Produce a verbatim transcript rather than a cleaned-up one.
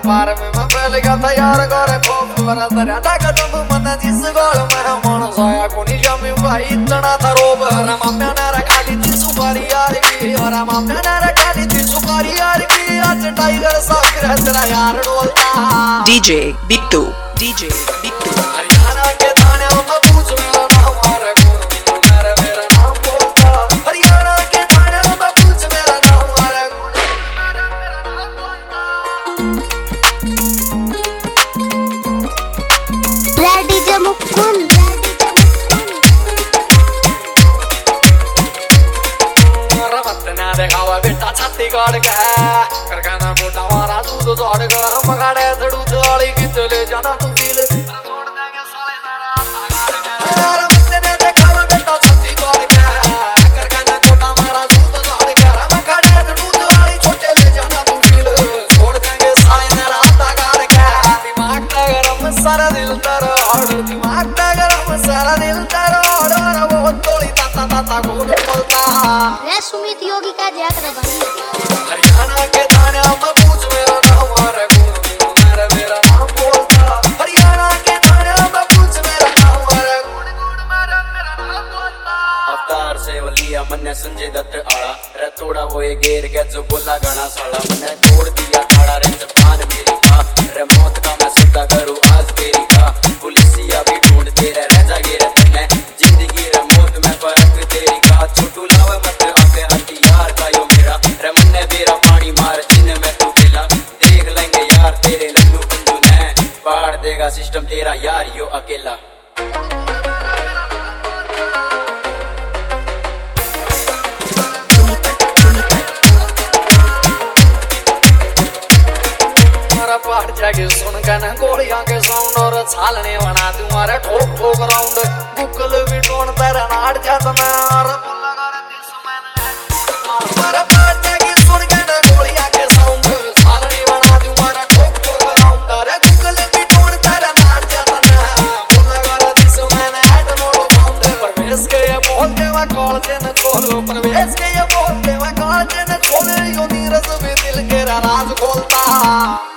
पार में मैं पहले का तैयार करे खोप मेरा दरिया का तुम मन जिस गोल में मन सोया कोनी जमी भाई इतना था रोब रे मम्मी ने रखा ली थी सुपारी यार की और मम्मी ने रखा ली थी सुपारी यार की आज टाइगर साथ रह तेरा यार डोलता डीजे बिट्टू डीजे बिट्टू हरियाणा के थाने में पूछ मेरा नाम मारे कौन मेरा मेरा नाम बोलता हरियाणा के थाने में पूछ मेरा नाम मारे डीजे मुकुंद देखावा बेटा छत्तीसगढ़ का करखाना मोटा मारा दूध दौड़ गया मगाड़े धड़ू दौड़ी की चले जाना तू दिल छोड़ देंगे साले सारा यार मुझे देखावा बेटा छत्तीसगढ़ का करखाना मोटा मारा दूध दौड़ गया मगाड़े धड़ू दौड़ी छोटे ले जाना तू दिल छोड़ देंगे साले सारा तागाड़ का दिमाग का गरम सारा दिल तेरा और दिमाग का गरम सारा दिल तेरा और वो तोड़ी ताता ताता गोल बोलता रे सुमित योगी का जात रे भाई हरियाणा के थाने में पूछ मेरा नाम मारे कौन मेरा मेरा नाम बोलता हरियाणा के थाने में पूछ मेरा नाम मारे कौन मेरा मेरा नाम बोलता अवतार से वलिया मन्ने संजय दत्त आड़ा रे थोड़ा वो ये गेर के जो बोला गाना साला मन्ने तोड़ दिया खड़ा रे जबान मेरी का रे मौत का मैं सौदा करूं आज तेरी का पुलिसिया भी ढूंढते रे रह जागे रे तन्ने जिंदगी रे मौत में फर्क तेरी का छोटू लावे मत आके हथियार का यो मेरा रे मन्ने मेरा पानी मार जिन में तू गिला देख लेंगे यार तेरे लल्लू बंधु ने पाड़ देगा सिस्टम तेरा यार यो अकेला पहाड़ जाके सुन के न गोलियां के साउंड और छालने बना तुम्हारे ठोक ठोक राउंड गुगल भी टोन तेरा नाट जाता मैं और मुल्ला कर दिस मैंने हमारा पहाड़ जाके सुन के न गोलियां के साउंड छालने बना तुम्हारे ठोक ठोक राउंड अरे गुगल भी टोन तेरा नाट जाता मैं मुल्ला कर दिस मैंने हेड नोट फाउंड परवेश के ये बोलते मैं कॉल से न खोलो परवेश के ये बोलते मैं कॉल से न खोले यो नीरज भी दिल के राज खोलता